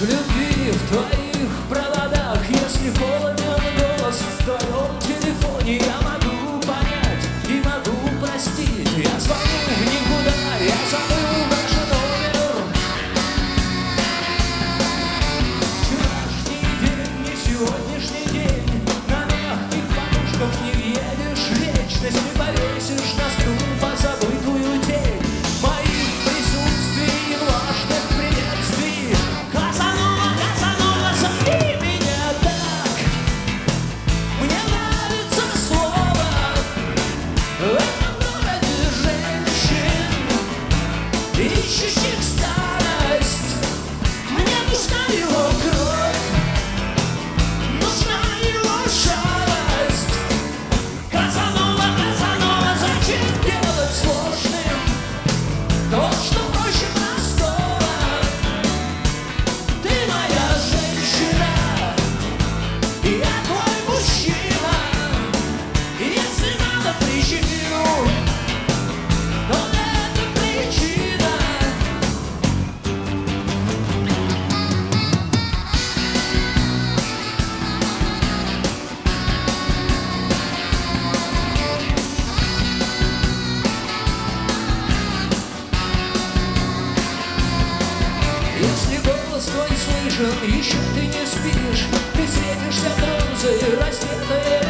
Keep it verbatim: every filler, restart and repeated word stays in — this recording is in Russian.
любви в твоих проводах. Если холоден голос в твоем телефоне, я могу понять и могу простить. Я звоню в никуда, я забыл ваш номер. Вчерашний день, не сегодняшний день. На мягких подушках не въедешь в вечность. Не повесишь на стул позабытую тень моих присутствий и влажных приветствий. Казанова, Казанова, зови меня так. Мне нравится слово в этом городе женщин, ищущих старость. Мне нужна его кровь, нужна его шалость. Казанова, Казанова, зачем делать сложным то, что проще простого? Ты моя женщина, и я твой мужчина. Если надо причину, то это причина. Если голос твой слышен, еще ты не спишь. Ты светишься бронзой, раздетая